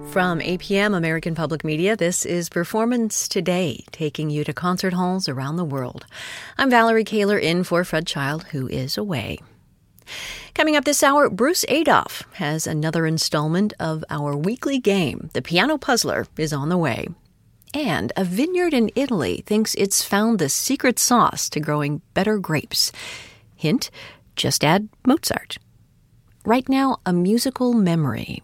From APM, American Public Media, this is Performance Today, taking you to concert halls around the world. I'm Valerie Kaler, in for Fred Child, who is away. Coming up this hour, Bruce Adolphe has another installment of our weekly game. The Piano Puzzler is on the way. And a vineyard in Italy thinks it's found the secret sauce to growing better grapes. Hint, just add Mozart. Right now, a musical memory.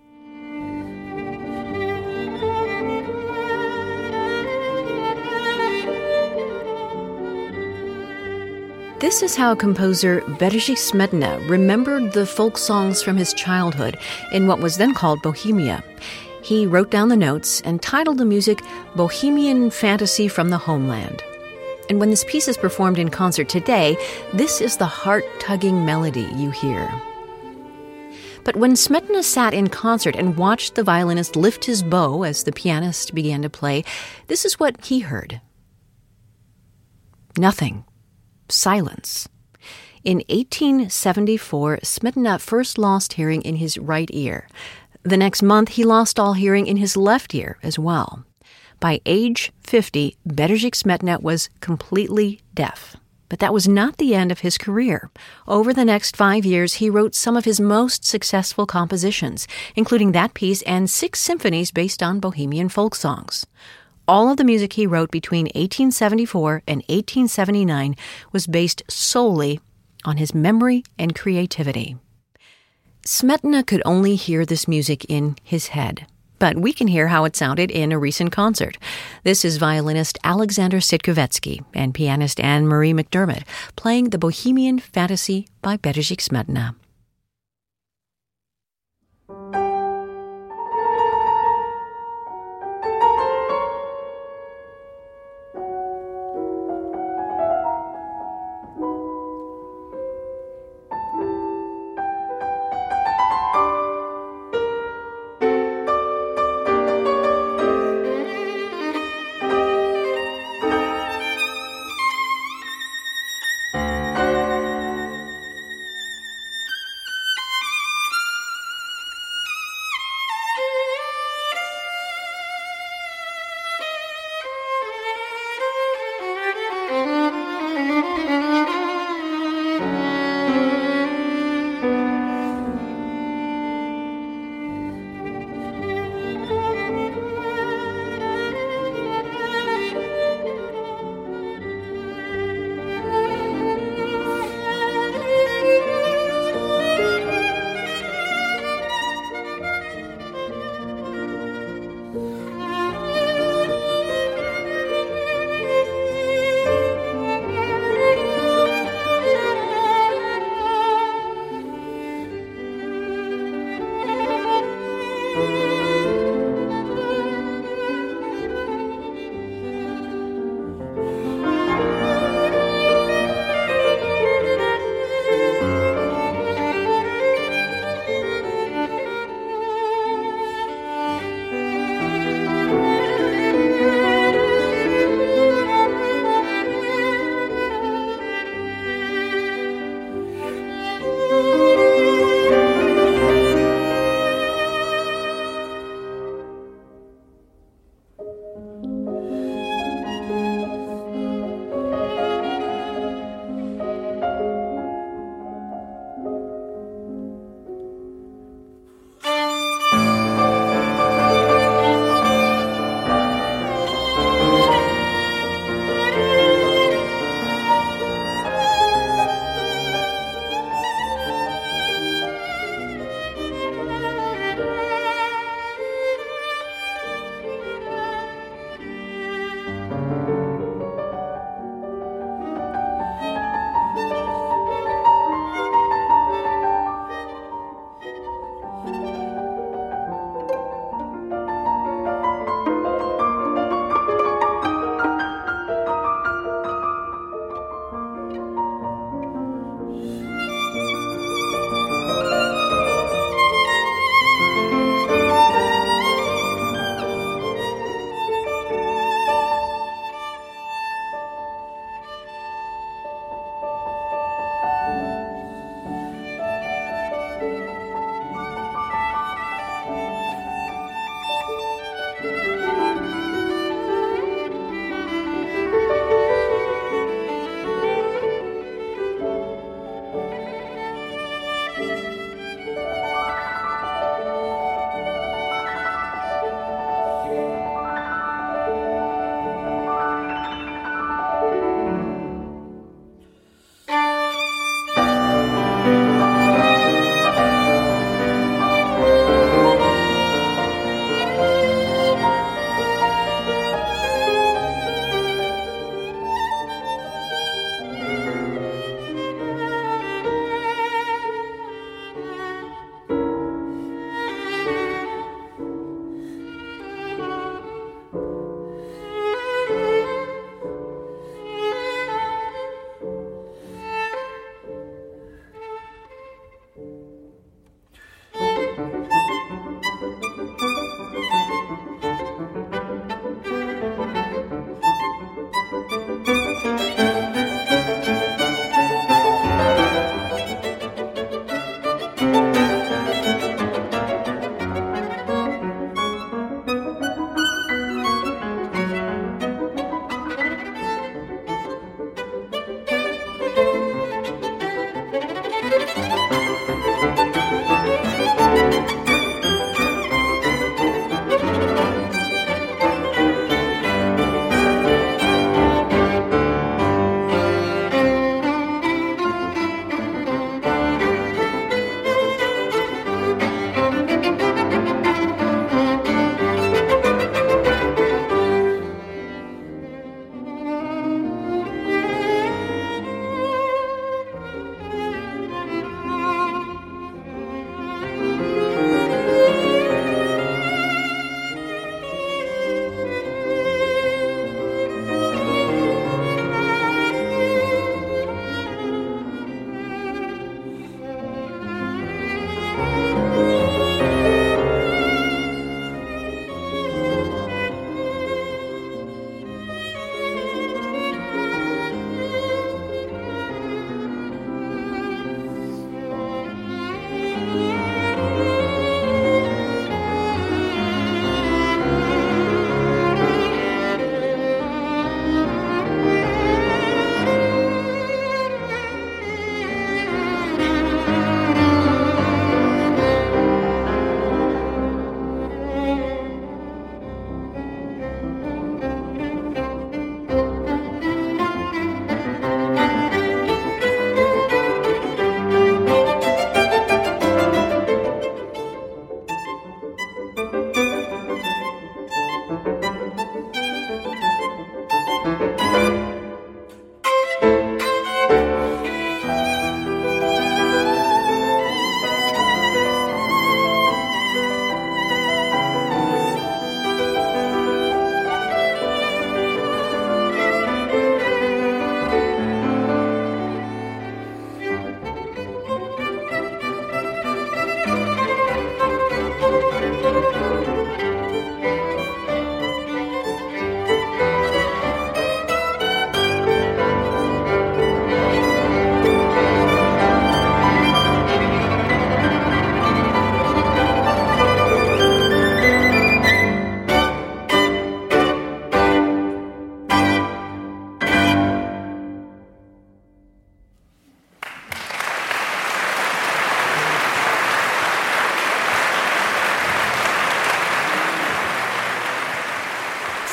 This is how composer Bedřich Smetana remembered the folk songs from his childhood in what was then called Bohemia. He wrote down the notes and titled the music Bohemian Fantasy from the Homeland. And when this piece is performed in concert today, this is the heart-tugging melody you hear. But when Smetana sat in concert and watched the violinist lift his bow as the pianist began to play, this is what he heard. Nothing. Silence. In 1874, Smetana first lost hearing in his right ear. The next month, he lost all hearing in his left ear as well. By age 50, Bedřich Smetana was completely deaf. But that was not the end of his career. Over the next 5 years, he wrote some of his most successful compositions, including that piece and 6 symphonies based on Bohemian folk songs. All of the music he wrote between 1874 and 1879 was based solely on his memory and creativity. Smetana could only hear this music in his head, but we can hear how it sounded in a recent concert. This is violinist Alexander Sitkovetsky and pianist Anne-Marie McDermott playing the Bohemian Fantasy by Bedřich Smetana.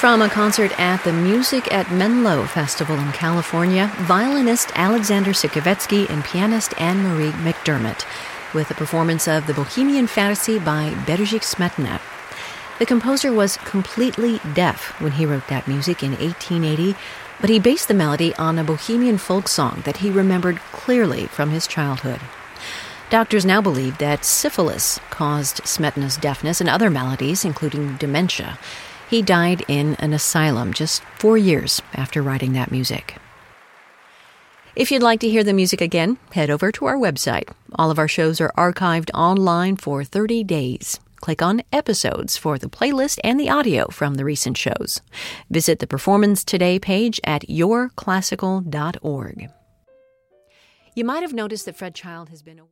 From a concert at the Music at Menlo Festival in California, violinist Alexander Sikovetsky and pianist Anne-Marie McDermott, with a performance of the Bohemian Fantasy by Bedřich Smetana. The composer was completely deaf when he wrote that music in 1880, but he based the melody on a Bohemian folk song that he remembered clearly from his childhood. Doctors now believe that syphilis caused Smetana's deafness and other maladies, including dementia. He died in an asylum just 4 years after writing that music. If you'd like to hear the music again, head over to our website. All of our shows are archived online for 30 days. Click on Episodes for the playlist and the audio from the recent shows. Visit the Performance Today page at yourclassical.org. You might have noticed that Fred Child has been